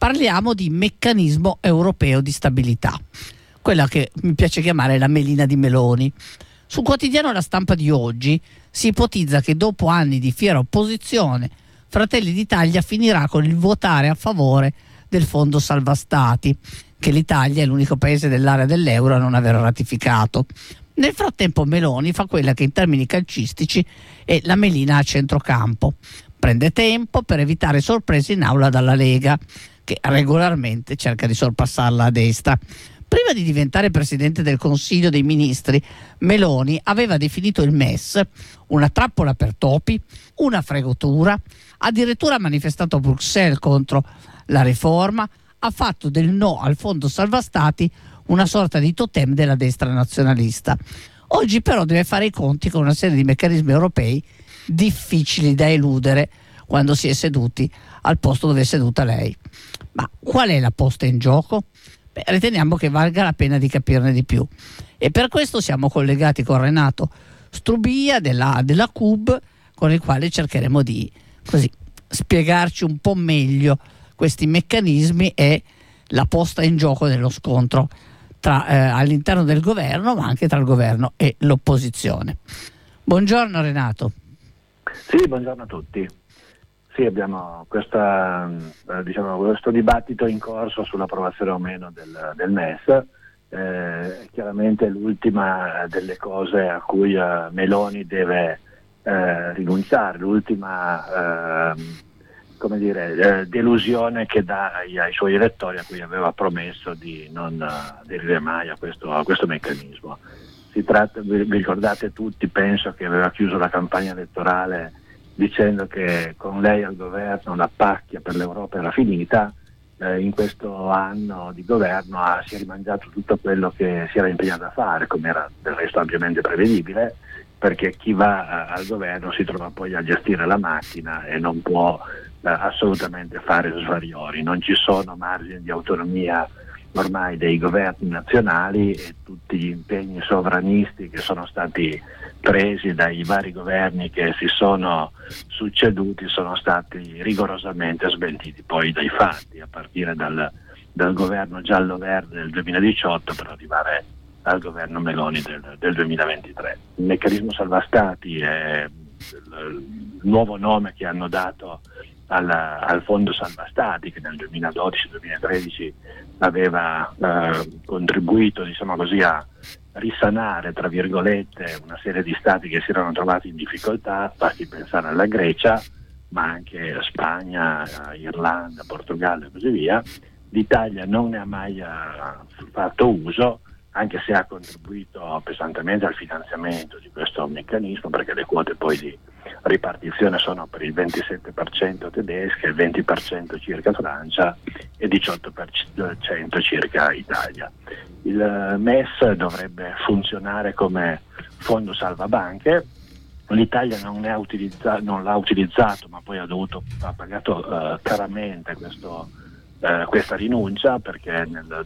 Parliamo di meccanismo europeo di stabilità, quella che mi piace chiamare la melina di Meloni. Sul quotidiano La Stampa di oggi si ipotizza che dopo anni di fiera opposizione Fratelli d'Italia finirà con il votare a favore del fondo salva stati, che l'Italia è l'unico paese dell'area dell'euro a non aver ratificato. Nel frattempo Meloni fa quella che in termini calcistici è la melina a centrocampo. Prende tempo per evitare sorprese in aula dalla Lega, che regolarmente cerca di sorpassarla a destra. Prima di diventare Presidente del Consiglio dei Ministri, Meloni aveva definito il MES una trappola per topi, una fregatura, addirittura ha manifestato a Bruxelles contro la riforma, ha fatto del no al fondo salva stati una sorta di totem della destra nazionalista. Oggi però deve fare i conti con una serie di meccanismi europei difficili da eludere quando si è seduti al posto dove è seduta lei. Ma qual è la posta in gioco? Riteniamo che valga la pena di capirne di più e per questo siamo collegati con Renato Strubia della CUB, con il quale cercheremo di spiegarci un po' meglio questi meccanismi e la posta in gioco dello scontro all'interno del governo, ma anche tra il governo e l'opposizione. Buongiorno Renato. Sì, buongiorno a tutti. Sì, abbiamo questo dibattito in corso sull'approvazione o meno del MES. Chiaramente l'ultima delle cose a cui Meloni deve rinunciare, l'ultima delusione che dà ai suoi elettori, a cui aveva promesso di non aderire mai a questo meccanismo. Si tratta, vi ricordate tutti, penso che aveva chiuso la campagna elettorale dicendo che con lei al governo la pacchia per l'Europa era finita. In questo anno di governo si è rimangiato tutto quello che si era impegnato a fare, come era del resto ampiamente prevedibile, perché chi va al governo si trova poi a gestire la macchina e non può assolutamente fare svarioni. Non ci sono margini di autonomia ormai dei governi nazionali e tutti gli impegni sovranisti che sono stati presi dai vari governi che si sono succeduti sono stati rigorosamente smentiti poi dai fatti, a partire dal governo giallo-verde del 2018 per arrivare al governo Meloni del 2023. Il meccanismo salva stati è il nuovo nome che hanno dato al fondo salva stati, che nel 2012-2013 aveva contribuito, a risanare, tra virgolette, una serie di stati che si erano trovati in difficoltà. Basti pensare alla Grecia, ma anche a Spagna, Irlanda, Portogallo e così via. L'Italia non ne ha mai fatto uso, anche se ha contribuito pesantemente al finanziamento di questo meccanismo, perché le quote poi di ripartizione sono per il 27% tedesche, il 20% circa Francia e 18% circa Italia. Il MES dovrebbe funzionare come fondo salvabanche. L'Italia non l'ha utilizzato, ma poi ha pagato caramente questa rinuncia, perché nel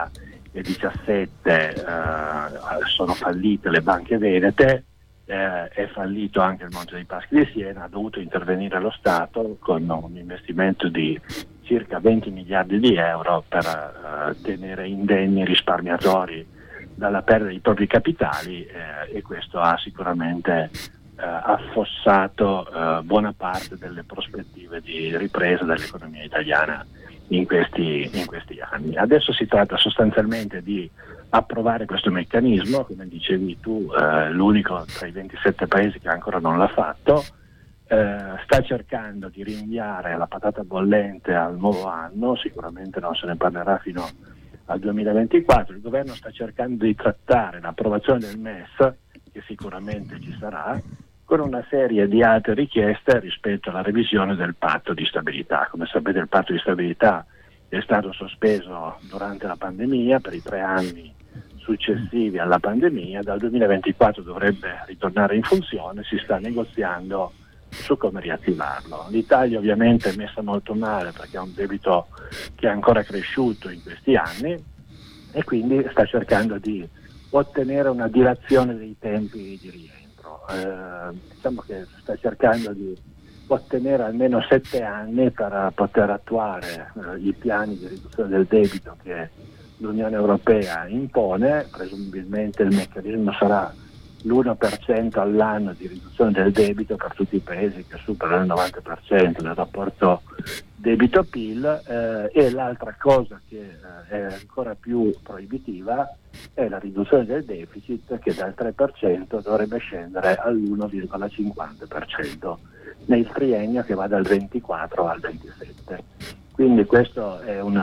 2017 sono fallite le banche venete, è fallito anche il Monte dei Paschi di Siena, ha dovuto intervenire lo Stato con un investimento di circa 20 miliardi di euro per tenere indenni i risparmiatori dalla perdita dei propri capitali, e questo ha sicuramente affossato buona parte delle prospettive di ripresa dell'economia italiana in questi anni. Adesso si tratta sostanzialmente di approvare questo meccanismo, come dicevi tu, l'unico tra i 27 paesi che ancora non l'ha fatto. Sta cercando di rinviare la patata bollente al nuovo anno, sicuramente non se ne parlerà fino al 2024. Il governo sta cercando di trattare l'approvazione del MES, che sicuramente ci sarà, con una serie di altre richieste rispetto alla revisione del patto di stabilità. Come sapete, il patto di stabilità è stato sospeso durante la pandemia per i 3 anni successivi alla pandemia. Dal 2024 dovrebbe ritornare in funzione, si sta negoziando su come riattivarlo. L'Italia ovviamente è messa molto male perché ha un debito che è ancora cresciuto in questi anni e quindi sta cercando di ottenere una dilazione dei tempi di rientro. Diciamo che sta cercando di ottenere almeno 7 anni per poter attuare i piani di riduzione del debito che l'Unione Europea impone. Presumibilmente il meccanismo sarà l'1% all'anno di riduzione del debito per tutti i paesi che superano il 90% del rapporto debito-PIL, e l'altra cosa che è ancora più proibitiva è la riduzione del deficit, che dal 3% dovrebbe scendere all'1,50% nel triennio che va dal 24 al 27. Quindi questo è un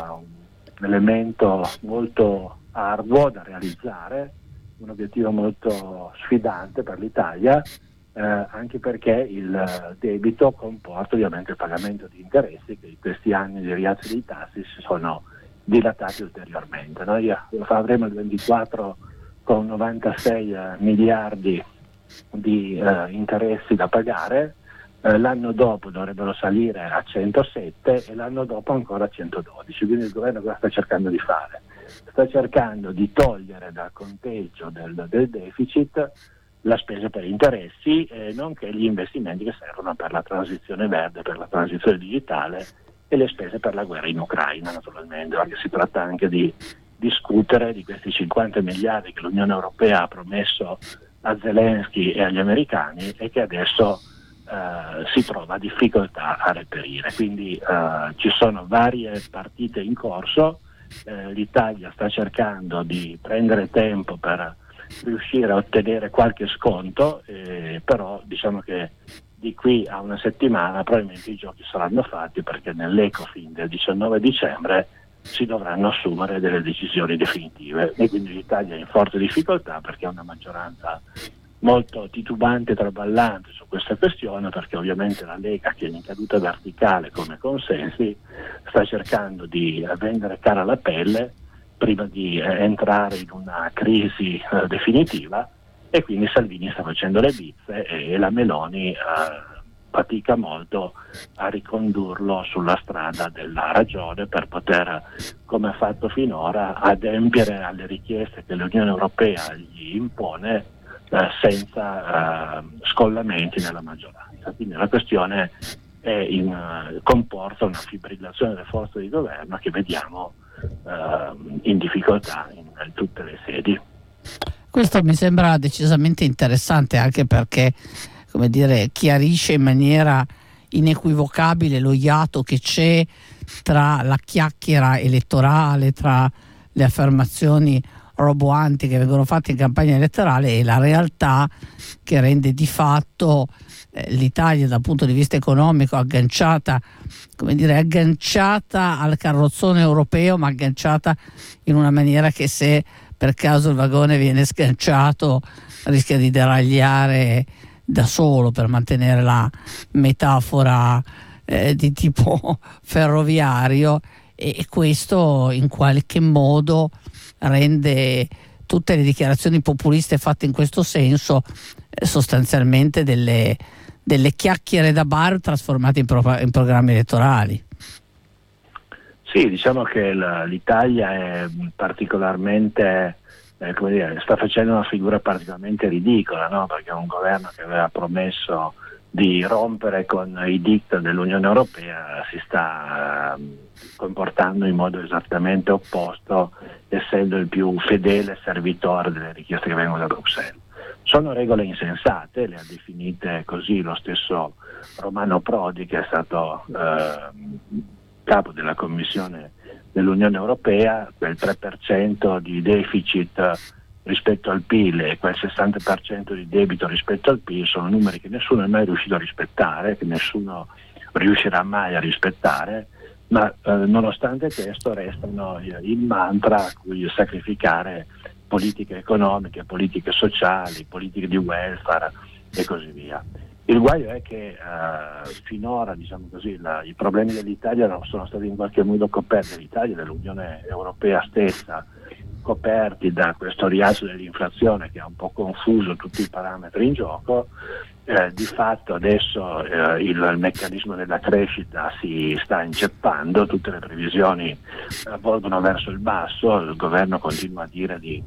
elemento molto arduo da realizzare, un obiettivo molto sfidante per l'Italia, anche perché il debito comporta ovviamente il pagamento di interessi che in questi anni di rialzo dei tassi si sono dilatati ulteriormente. Noi lo faremo il 24 con 96 miliardi di interessi da pagare, l'anno dopo dovrebbero salire a 107 e l'anno dopo ancora a 112, quindi il governo cosa sta cercando di fare? Sta cercando di togliere dal conteggio del deficit la spesa per interessi, nonché gli investimenti che servono per la transizione verde, per la transizione digitale e le spese per la guerra in Ucraina, naturalmente, perché si tratta anche di discutere di questi 50 miliardi che l'Unione Europea ha promesso a Zelensky e agli americani e che adesso si trova difficoltà a reperire. Quindi ci sono varie partite in corso, l'Italia sta cercando di prendere tempo per riuscire a ottenere qualche sconto, però diciamo che di qui a una settimana probabilmente i giochi saranno fatti, perché nell'Ecofin del 19 dicembre si dovranno assumere delle decisioni definitive e quindi l'Italia è in forte difficoltà perché ha una maggioranza molto titubante e traballante su questa questione, perché ovviamente la Lega, che è in caduta verticale come consensi, sta cercando di vendere cara la pelle prima di entrare in una crisi definitiva, e quindi Salvini sta facendo le bizze e la Meloni fatica molto a ricondurlo sulla strada della ragione per poter, come ha fatto finora, adempiere alle richieste che l'Unione Europea gli impone senza scollamenti nella maggioranza. Quindi la questione comporta una fibrillazione delle forze di governo che vediamo in difficoltà in tutte le sedi. Questo mi sembra decisamente interessante, anche perché, come dire, chiarisce in maniera inequivocabile lo iato che c'è tra la chiacchiera elettorale, tra le affermazioni roboanti che vengono fatte in campagna elettorale e la realtà che rende di fatto l'Italia dal punto di vista economico agganciata al carrozzone europeo, ma agganciata in una maniera che, se per caso il vagone viene sganciato, rischia di deragliare da solo, per mantenere la metafora di tipo ferroviario, e questo in qualche modo rende tutte le dichiarazioni populiste fatte in questo senso sostanzialmente delle chiacchiere da bar trasformate in programmi elettorali. Sì, diciamo che l'Italia è particolarmente, sta facendo una figura particolarmente ridicola, no? Perché un governo che aveva promesso di rompere con i diktat dell'Unione Europea si sta comportando in modo esattamente opposto, essendo il più fedele servitore delle richieste che vengono da Bruxelles. Sono regole insensate, le ha definite così lo stesso Romano Prodi, che è stato capo della Commissione dell'Unione Europea. Quel 3% di deficit rispetto al PIL e quel 60% di debito rispetto al PIL sono numeri che nessuno è mai riuscito a rispettare, che nessuno riuscirà mai a rispettare, ma nonostante questo restano il mantra a cui sacrificare politiche economiche, politiche sociali, politiche di welfare e così via. Il guaio è che finora, diciamo così, i problemi dell'Italia non sono stati in qualche modo coperti, dell'Italia e dell'Unione Europea stessa, coperti da questo rialzo dell'inflazione che ha un po' confuso tutti i parametri in gioco. Di fatto adesso il meccanismo della crescita si sta inceppando, tutte le previsioni volgono verso il basso, il governo continua a dire di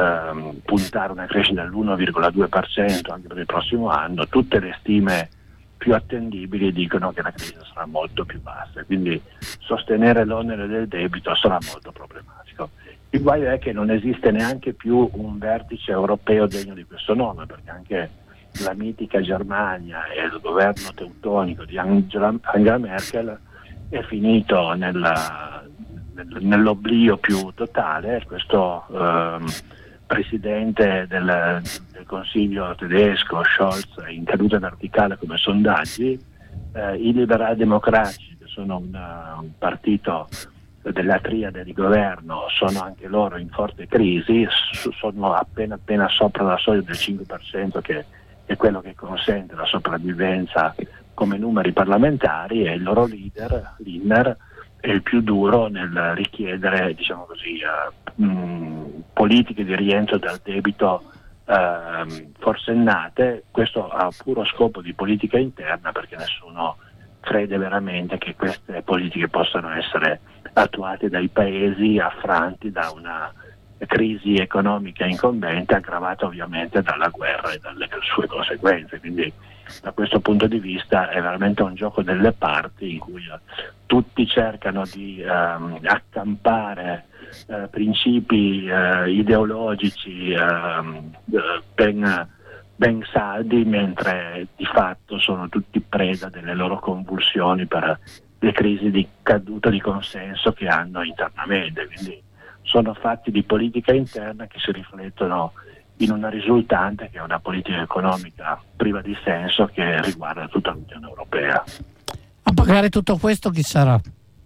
puntare una crescita dell'1,2% anche per il prossimo anno, tutte le stime più attendibili dicono che la crisi sarà molto più bassa, quindi sostenere l'onere del debito sarà molto problematico. Il guaio è che non esiste neanche più un vertice europeo degno di questo nome, perché anche la mitica Germania e il governo teutonico di Angela Merkel è finito nell'oblio più totale. Questo presidente del Consiglio tedesco, Scholz, è in caduta verticale come sondaggi. I liberal democratici, che sono un partito della triade di governo, sono anche loro in forte crisi, sono appena sopra la soglia del 5%, che è quello che consente la sopravvivenza come numeri parlamentari, e il loro leader, Lindner, è il più duro nel richiedere, diciamo così, politiche di rientro dal debito forsennate, questo a puro scopo di politica interna, perché nessuno crede veramente che queste politiche possano essere attuate dai paesi affranti da una crisi economica incombente, aggravata ovviamente dalla guerra e dalle sue conseguenze. Quindi da questo punto di vista è veramente un gioco delle parti in cui tutti cercano di accampare principi ideologici ben saldi, mentre di fatto sono tutti preda delle loro convulsioni per le crisi di caduta di consenso che hanno internamente. Quindi sono fatti di politica interna che si riflettono in una risultante che è una politica economica priva di senso che riguarda tutta l'Unione Europea. A pagare tutto questo chi sarà?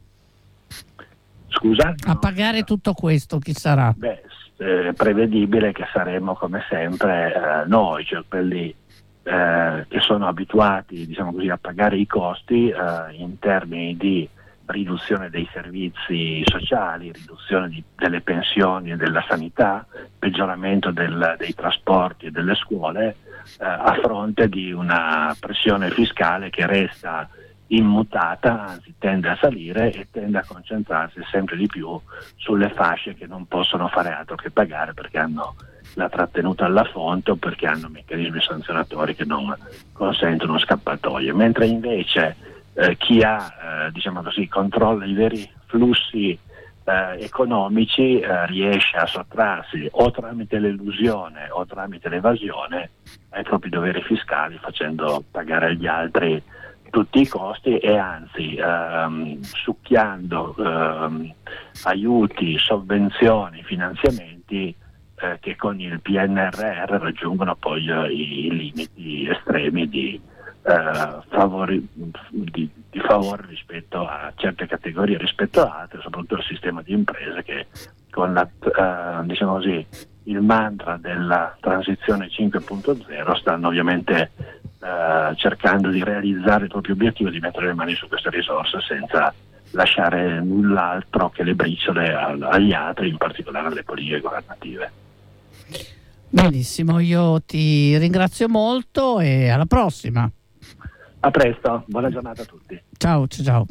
Scusa? A pagare tutto questo chi sarà? Beh, è prevedibile che saremo come sempre noi, cioè quelli che sono abituati, diciamo così, a pagare i costi in termini di riduzione dei servizi sociali, riduzione delle pensioni e della sanità, peggioramento dei trasporti e delle scuole, a fronte di una pressione fiscale che resta immutata, anzi tende a salire e tende a concentrarsi sempre di più sulle fasce che non possono fare altro che pagare, perché hanno la trattenuta alla fonte o perché hanno meccanismi sanzionatori che non consentono scappatoie, mentre invece chi ha, diciamo così, controlla i veri flussi economici riesce a sottrarsi o tramite l'elusione o tramite l'evasione ai propri doveri fiscali, facendo pagare agli altri tutti i costi e anzi succhiando aiuti, sovvenzioni, finanziamenti che con il PNRR raggiungono poi i limiti estremi di favore rispetto a certe categorie rispetto a altre, soprattutto il sistema di imprese che con diciamo così, il mantra della transizione 5.0 stanno ovviamente cercando di realizzare il proprio obiettivo di mettere le mani su queste risorse senza lasciare null'altro che le briciole agli altri, in particolare alle politiche governative. Benissimo, io ti ringrazio molto e alla prossima. A presto, buona giornata a tutti. Ciao.